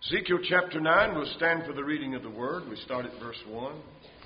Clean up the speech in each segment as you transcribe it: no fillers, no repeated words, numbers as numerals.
Ezekiel chapter 9, we'll stand for the reading of the word. We start at verse 1.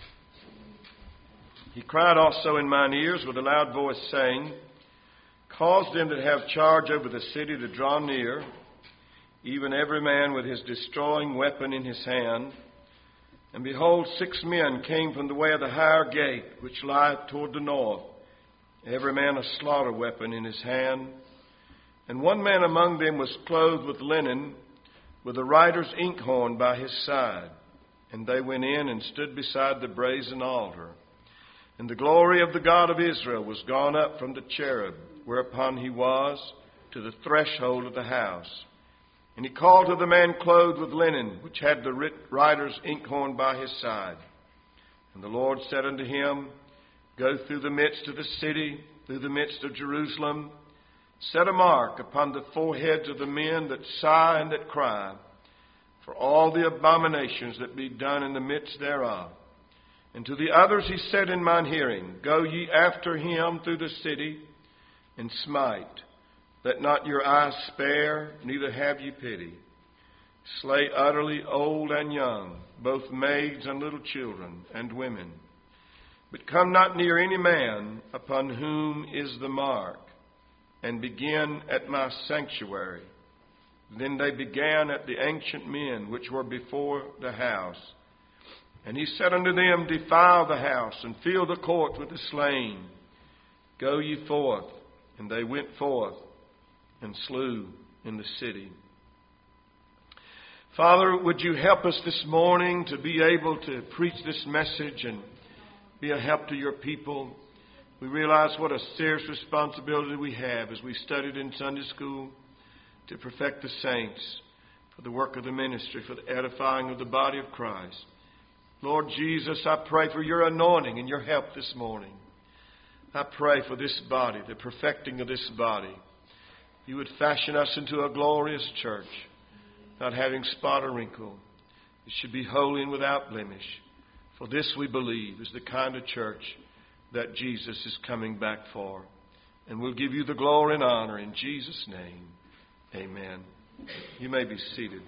He cried also in mine ears with a loud voice, saying, Cause them that have charge over the city to draw near, even every man with his destroying weapon in his hand. And behold, 6 men came from the way of the higher gate, which lieth toward the north, every man a slaughter weapon in his hand. And one man among them was clothed with linen, with a writer's inkhorn by his side. And they went in and stood beside the brazen altar. And the glory of the God of Israel was gone up from the cherub, whereupon he was, to the threshold of the house. And he called to the man clothed with linen, which had the writer's inkhorn by his side. And the Lord said unto him, Go through the midst of the city, through the midst of Jerusalem, set a mark upon the foreheads of the men that sigh and that cry, for all the abominations that be done in the midst thereof. And to the others he said in mine hearing, Go ye after him through the city, and smite. Let not your eyes spare, neither have ye pity. Slay utterly old and young, both maids and little children and women. But come not near any man upon whom is the mark, and begin at my sanctuary. Then they began at the ancient men which were before the house. And he said unto them, Defile the house, and fill the court with the slain. Go ye forth. And they went forth, and slew in the city. Father, would you help us this morning to be able to preach this message and be a help to your people? We realize what a serious responsibility we have as we studied in Sunday school to perfect the saints for the work of the ministry, for the edifying of the body of Christ. Lord Jesus, I pray for your anointing and your help this morning. I pray for this body, the perfecting of this body. You would fashion us into a glorious church, not having spot or wrinkle. It should be holy and without blemish. For this we believe is the kind of church that Jesus is coming back for. And we'll give you the glory and honor in Jesus' name. Amen. You may be seated.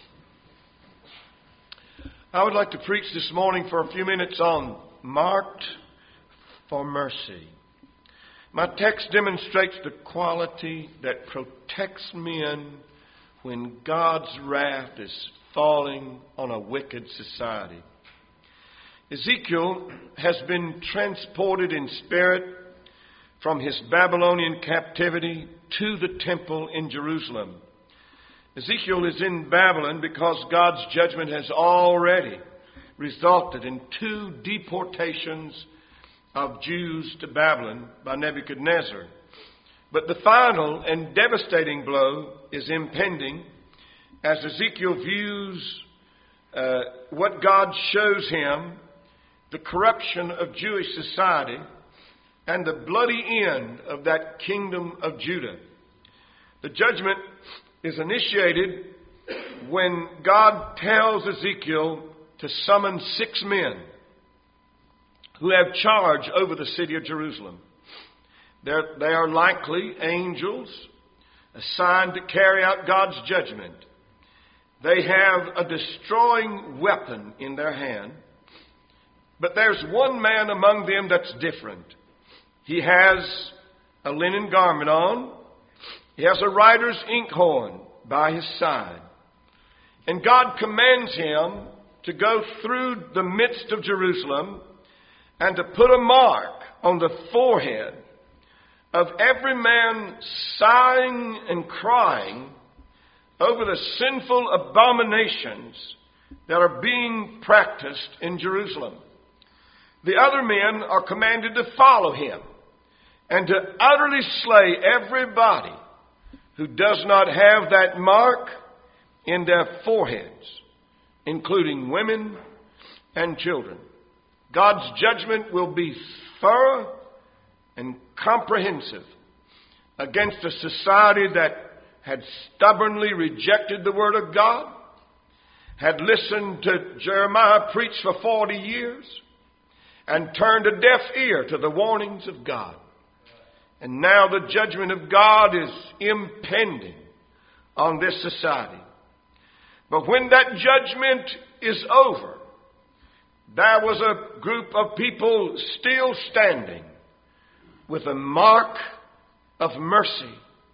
I would like to preach this morning for a few minutes on Marked for Mercy. My text demonstrates the quality that protects men when God's wrath is falling on a wicked society. Ezekiel has been transported in spirit from his Babylonian captivity to the temple in Jerusalem. Ezekiel is in Babylon because God's judgment has already resulted in 2 deportations of Jews to Babylon by Nebuchadnezzar. But the final and devastating blow is impending as Ezekiel views what God shows him, the corruption of Jewish society, and the bloody end of that kingdom of Judah. The judgment is initiated when God tells Ezekiel to summon 6 men who have charge over the city of Jerusalem. They are likely angels assigned to carry out God's judgment. They have a destroying weapon in their hand. But there's one man among them that's different. He has a linen garment on. He has a writer's inkhorn by his side. And God commands him to go through the midst of Jerusalem and to put a mark on the forehead of every man sighing and crying over the sinful abominations that are being practiced in Jerusalem. The other men are commanded to follow him and to utterly slay everybody who does not have that mark in their foreheads, including women and children. God's judgment will be thorough and comprehensive against a society that had stubbornly rejected the Word of God, had listened to Jeremiah preach for 40 years, and turned a deaf ear to the warnings of God. And now the judgment of God is impending on this society. But when that judgment is over, there was a group of people still standing with a mark of mercy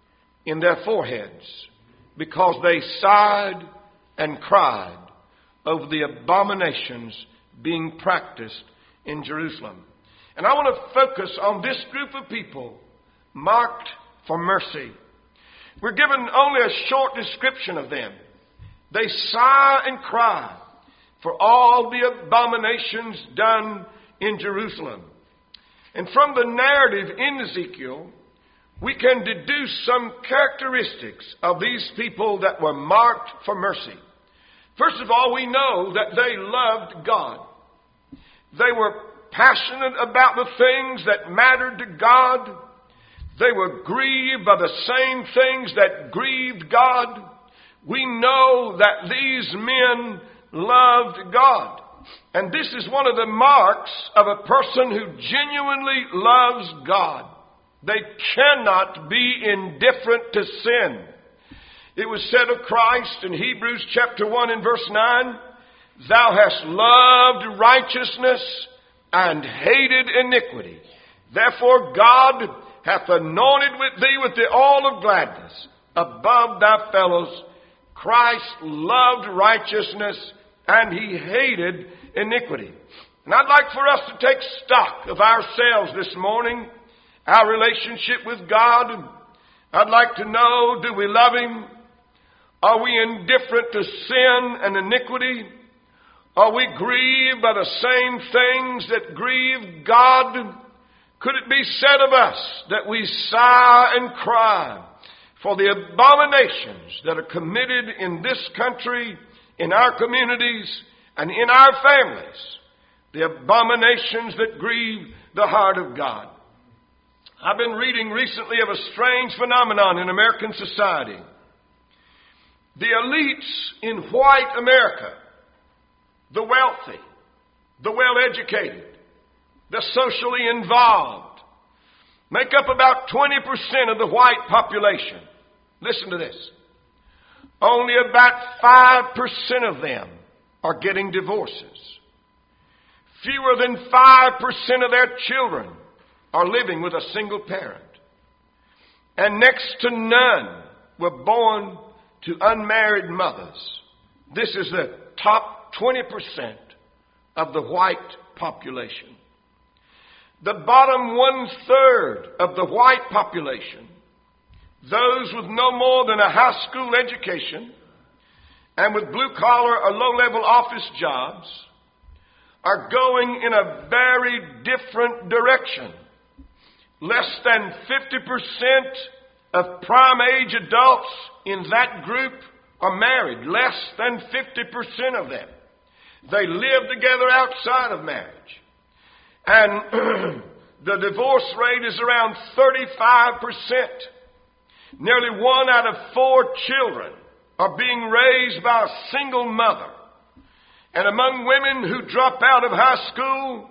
in their foreheads because they sighed and cried over the abominations being practiced in Jerusalem. And I want to focus on this group of people marked for mercy. We're given only a short description of them. They sigh and cry for all the abominations done in Jerusalem. And from the narrative in Ezekiel, we can deduce some characteristics of these people that were marked for mercy. First of all, we know that they loved God. They were passionate about the things that mattered to God. They were grieved by the same things that grieved God. We know that these men loved God. And this is one of the marks of a person who genuinely loves God. They cannot be indifferent to sin. It was said of Christ in Hebrews chapter 1 and verse 9, "Thou hast loved righteousness and hated iniquity. Therefore God hath anointed with thee with the oil of gladness above thy fellows." Christ loved righteousness and he hated iniquity. And I'd like for us to take stock of ourselves this morning, our relationship with God. I'd like to know, do we love him? Are we indifferent to sin and iniquity? Are we grieved by the same things that grieve God? Could it be said of us that we sigh and cry for the abominations that are committed in this country, in our communities, and in our families? The abominations that grieve the heart of God. I've been reading recently of a strange phenomenon in American society. The elites in white America, the wealthy, the well-educated, the socially involved, make up about 20% of the white population. Listen to this. Only about 5% of them are getting divorces. Fewer than 5% of their children are living with a single parent. And next to none were born to unmarried mothers. This is the top 20% of the white population. The bottom 1/3 of the white population, those with no more than a high school education and with blue-collar or low-level office jobs, are going in a very different direction. Less than 50% of prime-age adults in that group are married. Less than 50% of them. They live together outside of marriage. And the divorce rate is around 35%. Nearly 1 out of 4 children are being raised by a single mother. And among women who drop out of high school,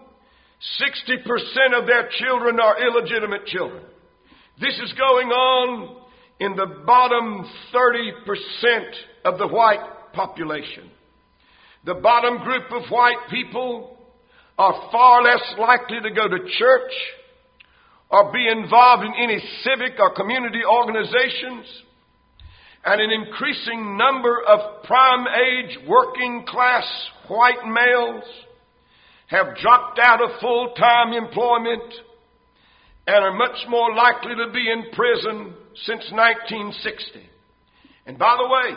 60% of their children are illegitimate children. This is going on in the bottom 30% of the white population. The bottom group of white people are far less likely to go to church or be involved in any civic or community organizations. And an increasing number of prime-age working-class white males have dropped out of full-time employment and are much more likely to be in prison since 1960. And by the way,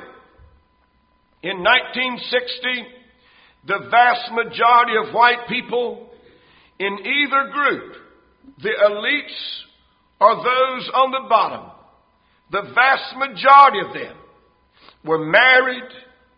in 1960, the vast majority of white people in either group, the elites or those on the bottom, the vast majority of them were married,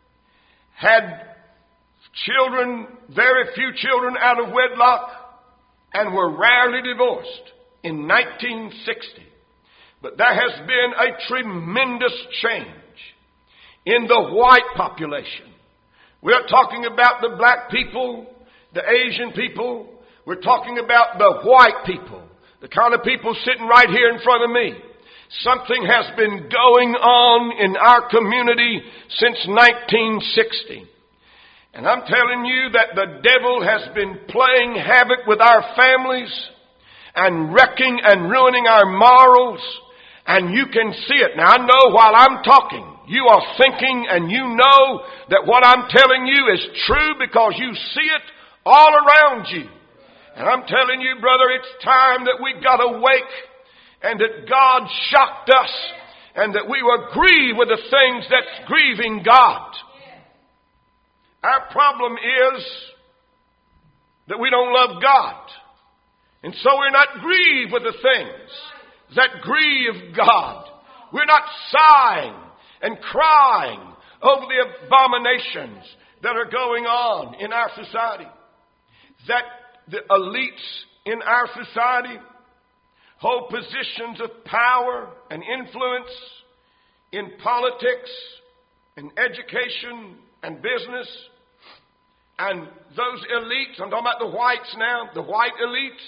had children, very few children out of wedlock, and were rarely divorced in 1960. But there has been a tremendous change in the white population. We're talking about the black people, the Asian people. We're talking about the white people, the kind of people sitting right here in front of me. Something has been going on in our community since 1960. And I'm telling you that the devil has been playing havoc with our families and wrecking and ruining our morals. And you can see it. Now I know while I'm talking, you are thinking and you know that what I'm telling you is true because you see it all around you. And I'm telling you, brother, it's time that we got awake and that God shocked us and that we were grieved with the things that's grieving God. Our problem is that we don't love God. And so we're not grieved with the things that grieve God. We're not sighing and crying over the abominations that are going on in our society. That the elites in our society hold positions of power and influence in politics, in education, and business. And those elites, I'm talking about the whites now, the white elites,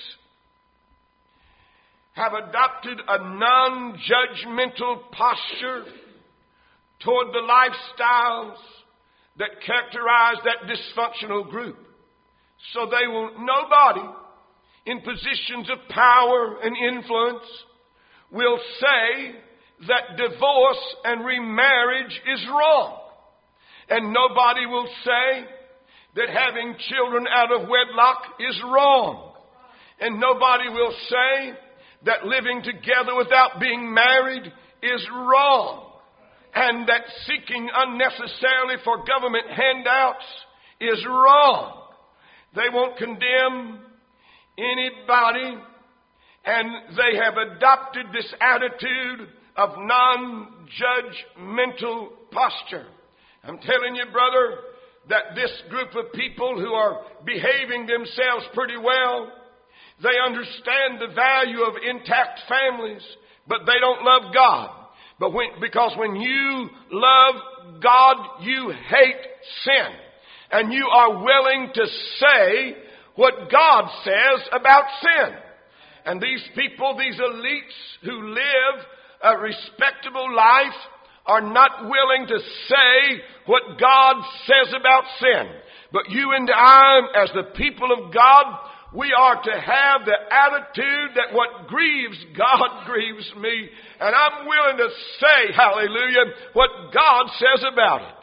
have adopted a non-judgmental posture toward the lifestyles that characterize that dysfunctional group. So they will, nobody in positions of power and influence will say that divorce and remarriage is wrong. And nobody will say that having children out of wedlock is wrong. And nobody will say that living together without being married is wrong. And that seeking unnecessarily for government handouts is wrong. They won't condemn anybody, and they have adopted this attitude of non-judgmental posture. I'm telling you, brother, that this group of people who are behaving themselves pretty well, they understand the value of intact families, but they don't love God. Because when you love God, you hate sin. And you are willing to say what God says about sin. And these people, these elites who live a respectable life, are not willing to say what God says about sin. But you and I, as the people of God, we are to have the attitude that what grieves God grieves me. And I'm willing to say, hallelujah, what God says about it.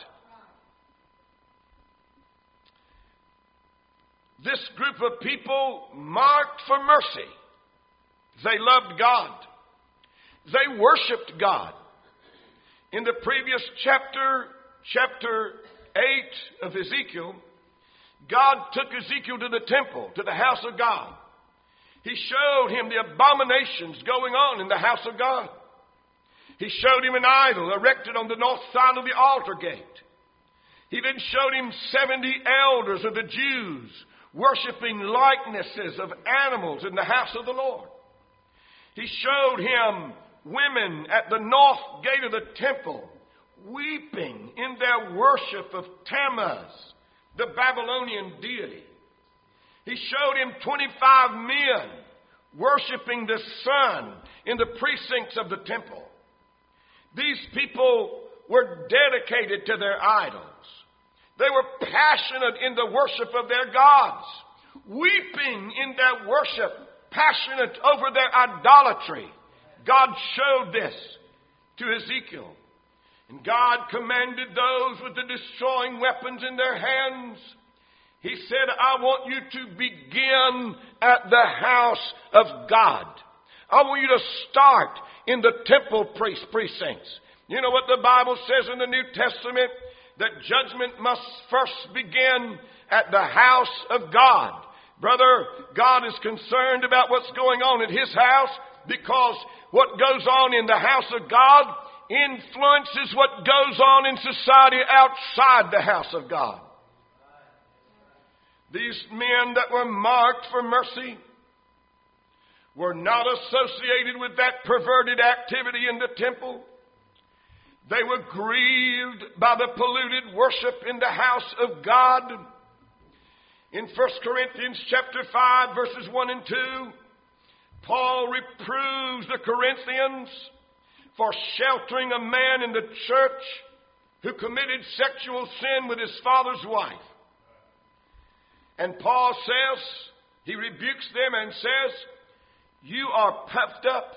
This group of people marked for mercy. They loved God. They worshiped God. In the previous chapter 8 of Ezekiel, God took Ezekiel to the temple, to the house of God. He showed him the abominations going on in the house of God. He showed him an idol erected on the north side of the altar gate. He then showed him 70 elders of the Jews worshiping likenesses of animals in the house of the Lord. He showed him women at the north gate of the temple weeping in their worship of Tammuz, the Babylonian deity. He showed him 25 men worshiping the sun in the precincts of the temple. These people were dedicated to their idols. They were passionate in the worship of their gods, weeping in their worship, passionate over their idolatry. God showed this to Ezekiel. And God commanded those with the destroying weapons in their hands. He said, I want you to begin at the house of God. I want you to start in the temple precincts. You know what the Bible says in the New Testament? That judgment must first begin at the house of God. Brother, God is concerned about what's going on at His house, because what goes on in the house of God influences what goes on in society outside the house of God. These men that were marked for mercy were not associated with that perverted activity in the temple. They were grieved by the polluted worship in the house of God. In 1 Corinthians chapter 5, verses 1 and 2, Paul reproves the Corinthians for sheltering a man in the church who committed sexual sin with his father's wife. And Paul says, he rebukes them and says, you are puffed up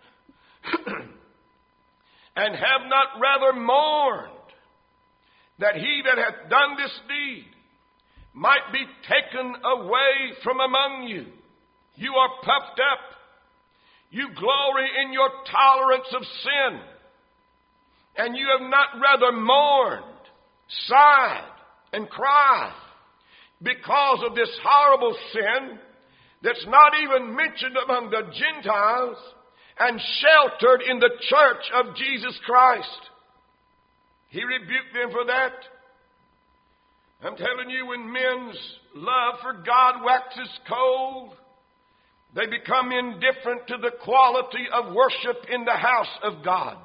and have not rather mourned that he that hath done this deed might be taken away from among you. You are puffed up. You glory in your tolerance of sin. And you have not rather mourned, sighed, and cried because of this horrible sin that's not even mentioned among the Gentiles and sheltered in the church of Jesus Christ. He rebuked them for that. I'm telling you, when men's love for God waxes cold, they become indifferent to the quality of worship in the house of God.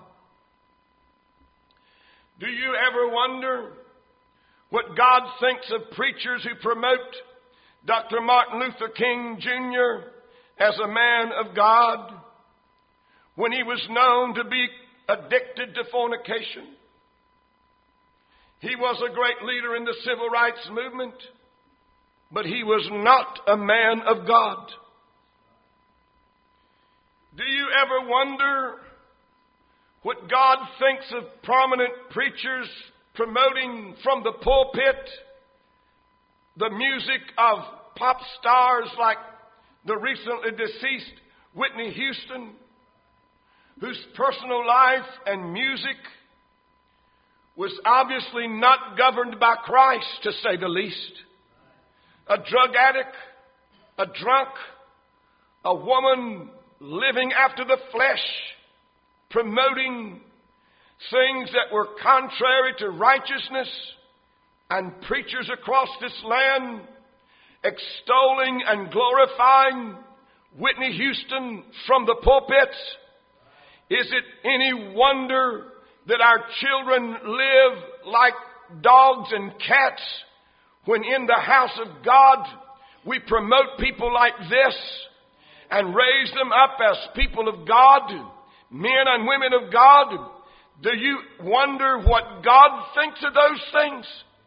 Do you ever wonder what God thinks of preachers who promote Dr. Martin Luther King Jr. as a man of God when he was known to be addicted to fornication? He was a great leader in the civil rights movement, but he was not a man of God. Do you ever wonder what God thinks of prominent preachers promoting from the pulpit the music of pop stars like the recently deceased Whitney Houston, whose personal life and music was obviously not governed by Christ, to say the least? A drug addict, a drunk, a woman living after the flesh, promoting things that were contrary to righteousness, and preachers across this land extolling and glorifying Whitney Houston from the pulpits. Is it any wonder that our children live like dogs and cats when in the house of God we promote people like this and raise them up as people of God, men and women of God? Do you wonder what God thinks of those things?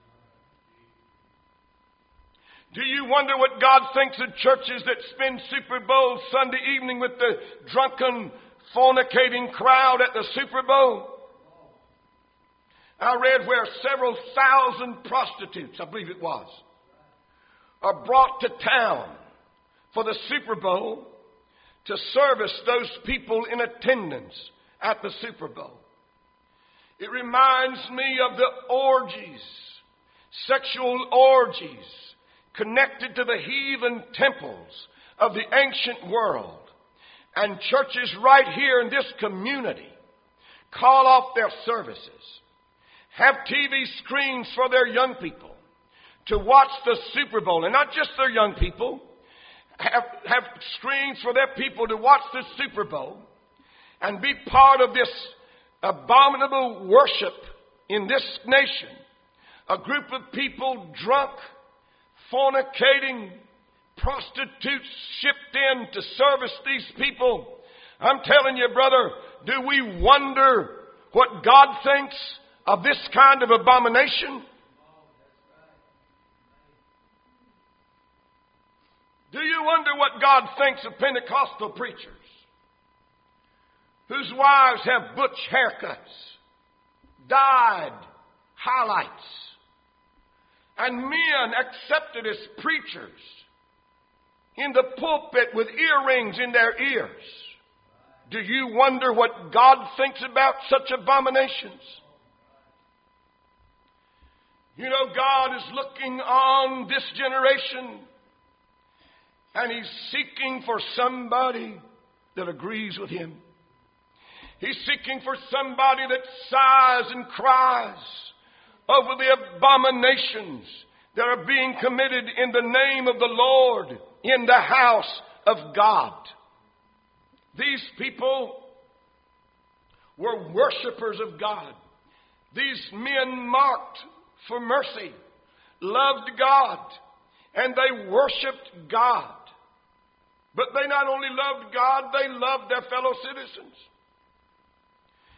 Do you wonder what God thinks of churches that spend Super Bowl Sunday evening with the drunken, fornicating crowd at the Super Bowl? I read where several thousand prostitutes, I believe it was, are brought to town for the Super Bowl to service those people in attendance at the Super Bowl. It reminds me of the orgies, sexual orgies, connected to the heathen temples of the ancient world. And churches right here in this community call off their services, have TV screens for their young people to watch the Super Bowl. And not just their young people, have screens for their people to watch the Super Bowl and be part of this abominable worship in this nation. A group of people drunk, fornicating, prostitutes shipped in to service these people. I'm telling you, brother, do we wonder what God thinks of this kind of abomination? Do you wonder what God thinks of Pentecostal preachers whose wives have butch haircuts, dyed highlights, and men accepted as preachers in the pulpit with earrings in their ears? Do you wonder what God thinks about such abominations? You know, God is looking on this generation, and He's seeking for somebody that agrees with Him. He's seeking for somebody that sighs and cries over the abominations that are being committed in the name of the Lord in the house of God. These people were worshipers of God. These men marked for mercy, loved God, and they worshiped God. But they not only loved God, they loved their fellow citizens.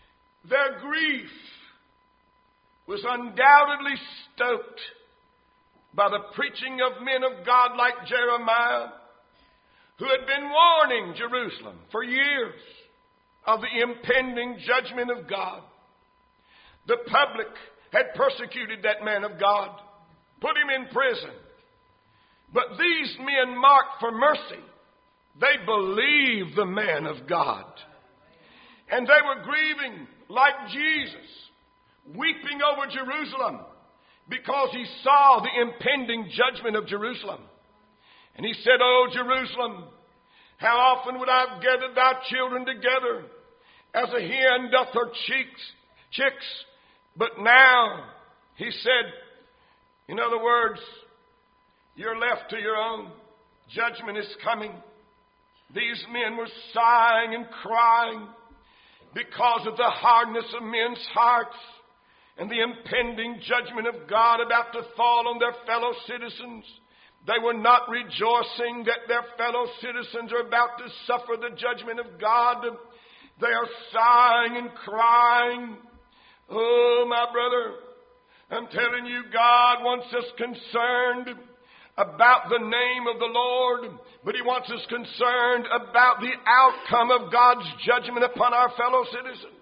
Their grief was undoubtedly stoked by the preaching of men of God like Jeremiah, who had been warning Jerusalem for years of the impending judgment of God. The public had persecuted that man of God, put him in prison. But these men marked for mercy. They believed the man of God. And they were grieving like Jesus, weeping over Jerusalem because he saw the impending judgment of Jerusalem. And he said, "O Jerusalem, how often would I have gathered thy children together as a hen doth her chicks? But now," he said, in other words, "you're left to your own. Judgment is coming." These men were sighing and crying because of the hardness of men's hearts and the impending judgment of God about to fall on their fellow citizens. They were not rejoicing that their fellow citizens are about to suffer the judgment of God. They are sighing and crying. Oh, my brother, I'm telling you, God wants us concerned about the name of the Lord, but he wants us concerned about the outcome of God's judgment upon our fellow citizens.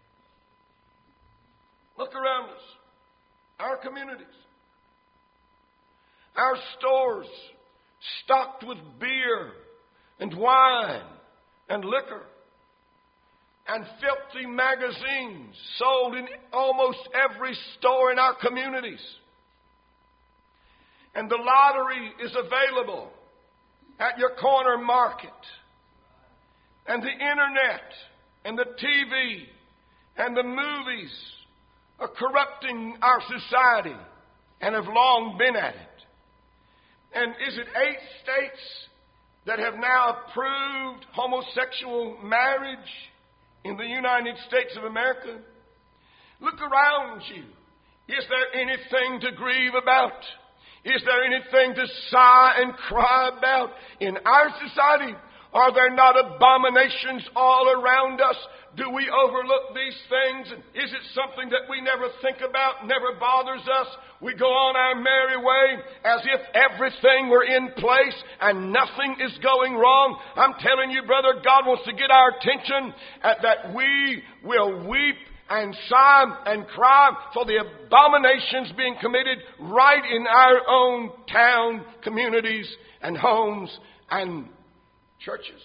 Look around us. Our communities. Our stores stocked with beer and wine and liquor. And filthy magazines sold in almost every store in our communities. And the lottery is available at your corner market. And the internet and the TV and the movies are corrupting our society and have long been at it. And is it 8 states that have now approved homosexual marriage in the United States of America? Look around you. Is there anything to grieve about? Is there anything to sigh and cry about in our society? Are there not abominations all around us? Do we overlook these things? Is it something that we never think about, never bothers us? We go on our merry way as if everything were in place and nothing is going wrong. I'm telling you, brother, God wants to get our attention that we will weep and sigh and cry for the abominations being committed right in our own town, communities, and homes and churches.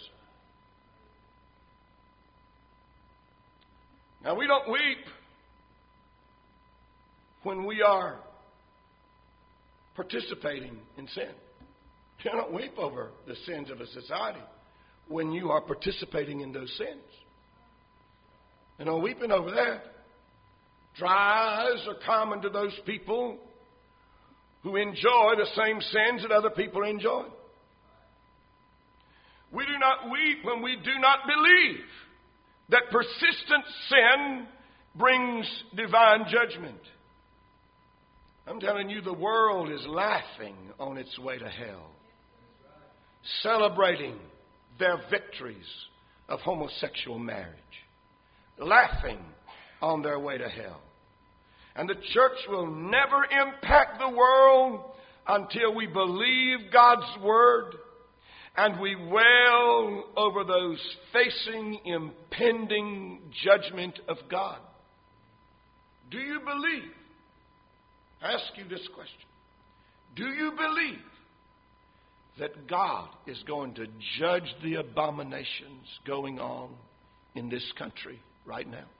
Now, we don't weep when we are participating in sin. You don't weep over the sins of a society when you are participating in those sins. You know, weeping over that. Dry eyes are common to those people who enjoy the same sins that other people enjoy. We do not weep when we do not believe that persistent sin brings divine judgment. I'm telling you, the world is laughing on its way to hell, celebrating their victories of homosexual marriage, laughing on their way to hell. And the church will never impact the world until we believe God's word and we wail over those facing impending judgment of God. Do you believe? I ask you this question. Do you believe that God is going to judge the abominations going on in this country right now?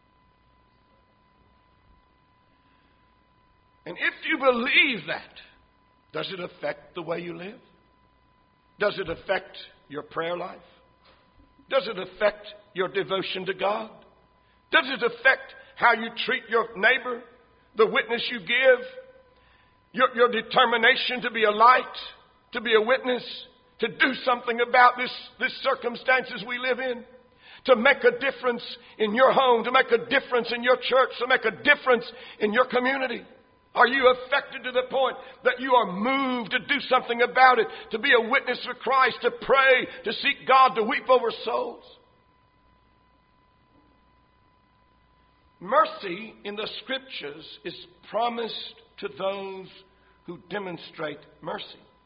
And if you believe that, does it affect the way you live? Does it affect your prayer life? Does it affect your devotion to God? Does it affect how you treat your neighbor, the witness you give, your determination to be a light, to be a witness, to do something about this circumstances we live in, to make a difference in your home, to make a difference in your church, to make a difference in your community? Are you affected to the point that you are moved to do something about it, to be a witness for Christ, to pray, to seek God, to weep over souls? mercy in the Scriptures is promised to those who demonstrate mercy.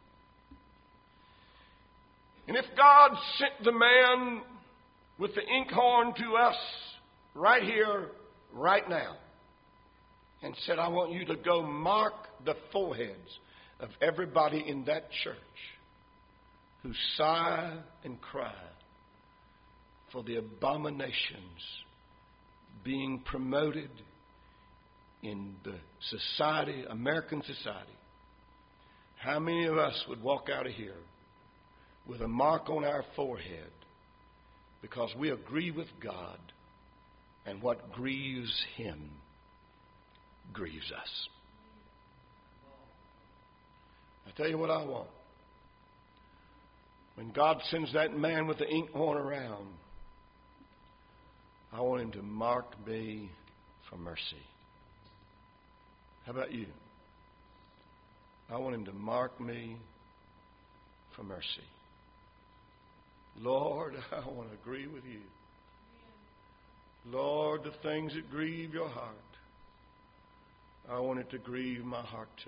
And if God sent the man with the inkhorn to us right here, right now, and said, I want you to go mark the foreheads of everybody in that church who sigh and cry for the abominations being promoted in the society, American society, how many of us would walk out of here with a mark on our forehead because we agree with God, and what grieves Him grieves us? I tell you what I want. When God sends that man with the inkhorn around, I want him to mark me for mercy. How about you? I want him to mark me for mercy. Lord, I want to agree with you. Lord, the things that grieve your heart, I want it to grieve my heart too.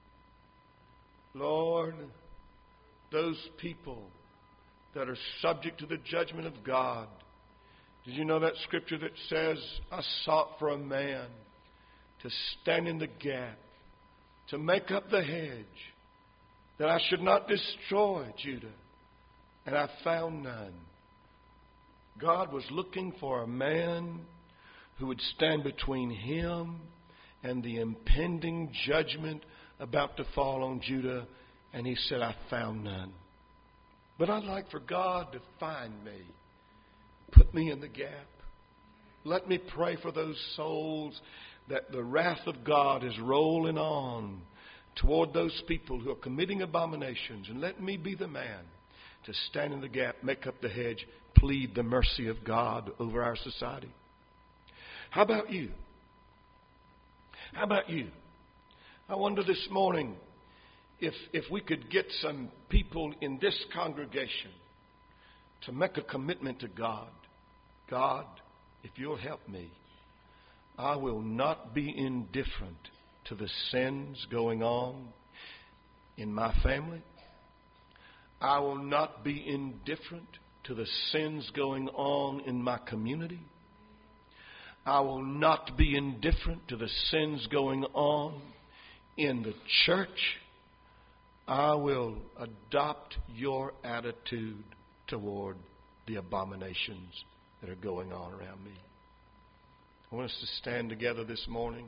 Lord, those people that are subject to the judgment of God. Did you know that scripture that says, I sought for a man to stand in the gap, to make up the hedge, that I should not destroy Judah, and I found none. God was looking for a man who would stand between him and the impending judgment about to fall on Judah, and he said, I found none. But I'd like for God to find me. Put me in the gap. Let me pray for those souls that the wrath of God is rolling on toward those people who are committing abominations. And let me be the man to stand in the gap, make up the hedge, plead the mercy of God over our society. How about you? How about you? I wonder this morning if we could get some people in this congregation to make a commitment to God. God, if you'll help me, I will not be indifferent to the sins going on in my family. I will not be indifferent to the sins going on in my community. I will not be indifferent to the sins going on in the church. I will adopt your attitude toward the abominations that are going on around me. I want us to stand together this morning.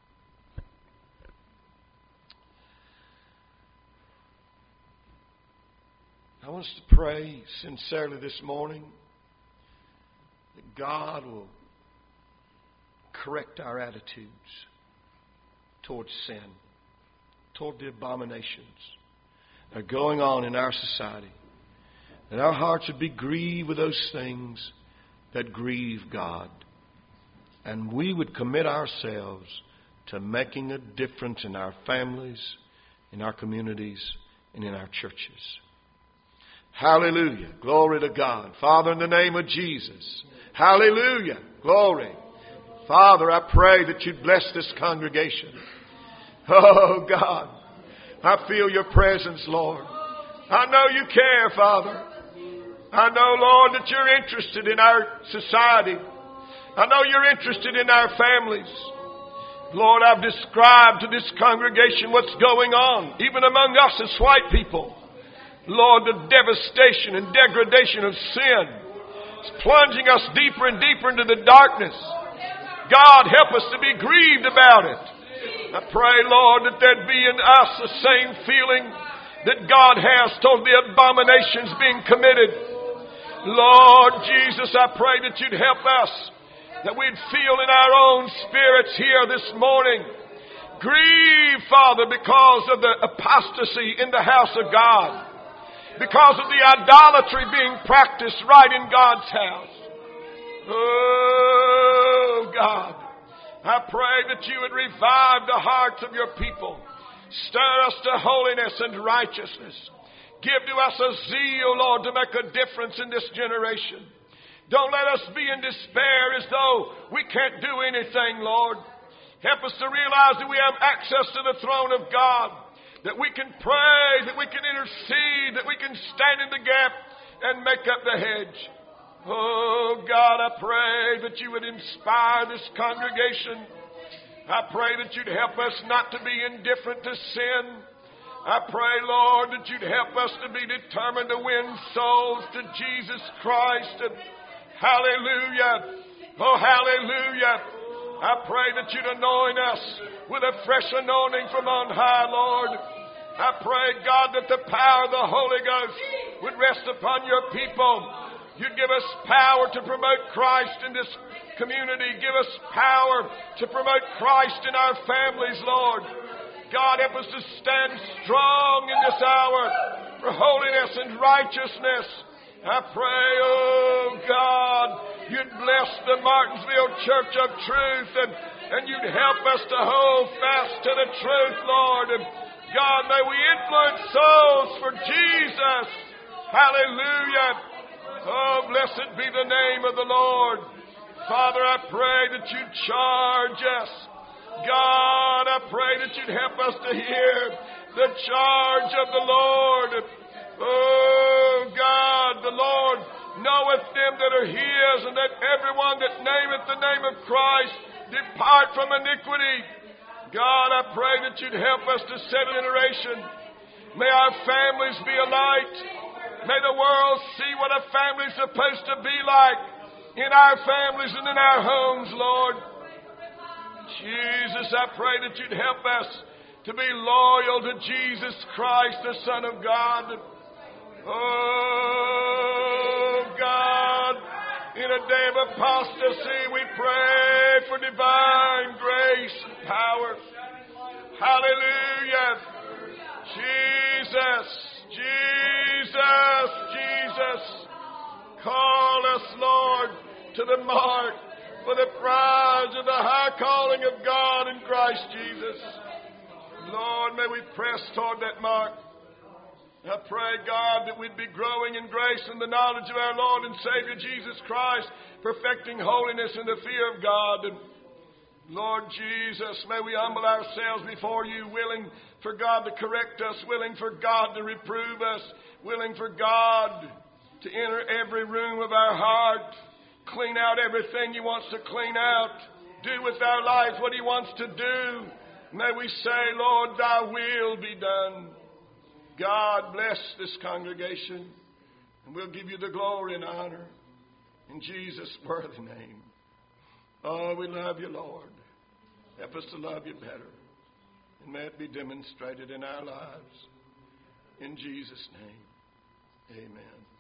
I want us to pray sincerely this morning that God will correct our attitudes towards sin, toward the abominations that are going on in our society. That our hearts would be grieved with those things that grieve God. And we would commit ourselves to making a difference in our families, in our communities, and in our churches. Hallelujah. Glory to God. Father, in the name of Jesus. Hallelujah. Glory. Father, I pray that you'd bless this congregation. Oh, God. I feel your presence, Lord. I know you care, Father. I know, Lord, that you're interested in our society. I know you're interested in our families. Lord, I've described to this congregation what's going on, even among us as white people. Lord, the devastation and degradation of sin is plunging us deeper and deeper into the darkness. God, help us to be grieved about it. I pray, Lord, that there'd be in us the same feeling that God has toward the abominations being committed. Lord Jesus, I pray that you'd help us, that we'd feel in our own spirits here this morning. Grieve, Father, because of the apostasy in the house of God. Because of the idolatry being practiced right in God's house. Oh, God. I pray that you would revive the hearts of your people. Stir us to holiness and righteousness. Give to us a zeal, Lord, to make a difference in this generation. Don't let us be in despair as though we can't do anything, Lord. Help us to realize that we have access to the throne of God, that we can pray, that we can intercede, that we can stand in the gap and make up the hedge. Oh, God, I pray that you would inspire this congregation. I pray that you'd help us not to be indifferent to sin. I pray, Lord, that you'd help us to be determined to win souls to Jesus Christ. Hallelujah. Oh, hallelujah. I pray that you'd anoint us with a fresh anointing from on high, Lord. I pray, God, that the power of the Holy Ghost would rest upon your people. You'd give us power to promote Christ in this community. Give us power to promote Christ in our families, Lord. God, help us to stand strong in this hour for holiness and righteousness. I pray, oh God, you'd bless the Martinsville Church of Truth and you'd help us to hold fast to the truth, Lord. And God, may we influence souls for Jesus. Hallelujah. Oh, blessed be the name of the Lord. Father, I pray that you'd charge us. God, I pray that you'd help us to hear the charge of the Lord. Oh, God, the Lord knoweth them that are his, and that everyone that nameth the name of Christ depart from iniquity. God, I pray that you'd help us to set a generation. May our families be a light. May the world see what a family's supposed to be like in our families and in our homes, Lord. Jesus, I pray that you'd help us to be loyal to Jesus Christ, the Son of God. Oh, God, in a day of apostasy, we pray for divine grace and power. Hallelujah. Jesus, Jesus, Jesus. Call us, Lord, to the mark for the prize of the high calling of God in Christ Jesus. Lord, may we press toward that mark. I pray, God, that we'd be growing in grace and the knowledge of our Lord and Savior Jesus Christ, perfecting holiness in the fear of God. And Lord Jesus, may we humble ourselves before you, willing for God to correct us, willing for God to reprove us, willing for God to enter every room of our heart, clean out everything He wants to clean out, do with our life what He wants to do. May we say, Lord, thy will be done. God, bless this congregation, and we'll give you the glory and honor in Jesus' worthy name. Oh, we love you, Lord. Help us to love you better, and may it be demonstrated in our lives. In Jesus' name, amen.